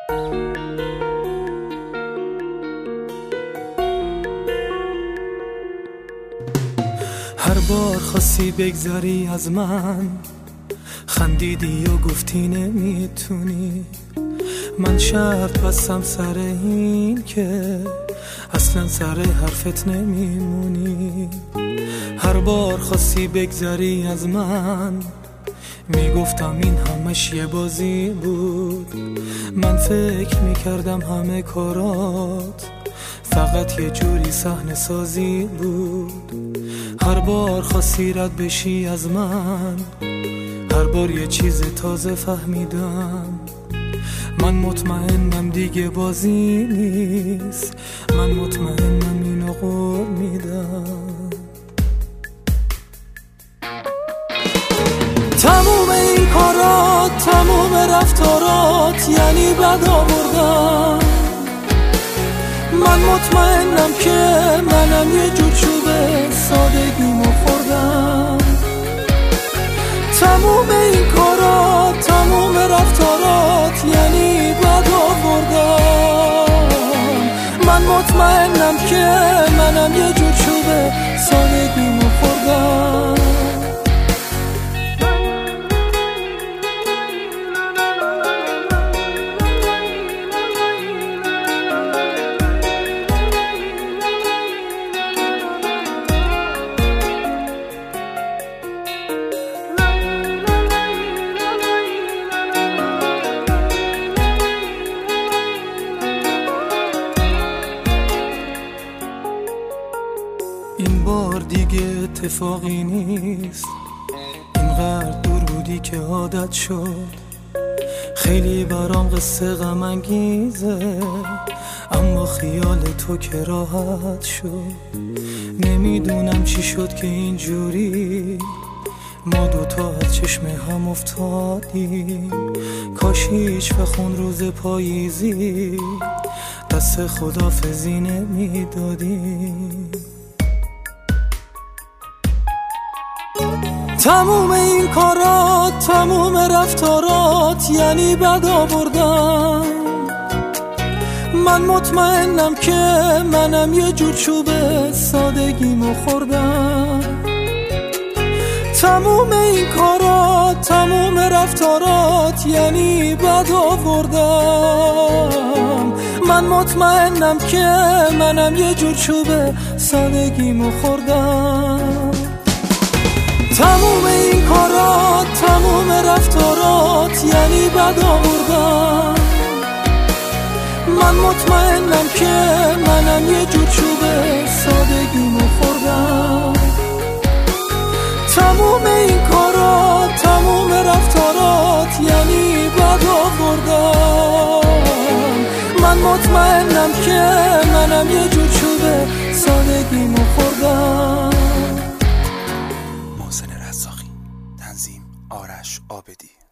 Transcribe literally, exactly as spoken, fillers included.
هر بار خواستی بگذری از من، خندیدی و گفتی نمیتونی. من شرط بستم سر این که اصلا سر حرفت نمیمونی. هر بار خواستی بگذری از من، میگفتم این همش یه بازی بود. من فکر میکردم همه کارات فقط یه جوری صحنه سازی بود. هر بار خواستی رد بشی از من، هر بار یه چیز تازه فهمیدم. من مطمئنم دیگه بازی نیست، من مطمئنم اینو قول میدم. تموم این کارات، تموم رفتارات یعنی بد آوردن. من مطمئنم که منم یه جور چوبه سادگیمو خوردم. تموم این کارات، تموم رفتارات یعنی بد آوردن. من مطمئنم که منم یه جور چوبه سادگیمو خوردم. این بار دیگه اتفاقی نیست، اینقدر دور بودی که عادت شد. خیلی برام قصه غم انگیزه، اما خیال تو که راحت شد. نمیدونم چی شد که اینجوری ما دوتا از چشم هم افتادیم. کاش هیچ وقت اون روز پاییزی دست خدافزی نمیدادیم. تموم این کارات، تموم رفتارات یعنی بد آوردن. من مطمئنم که منم یه جور چوبه سادگیمو خوردم. تموم این کارات، تموم رفتارات یعنی بد آوردم. من مطمئنم که منم یه جور چوبه سادگیمو خوردم. تموم این کارات، تموم رفتارات یعنی بد آوردن. من مطمئنم که منم یه جور چوبه سادگیمو خوردم. تموم این کارات، تموم رفتارات یعنی بد آوردن. من مطمئنم که منم یه جور چوبه سادگیمو خوردم. تنظیم آرش عابدی.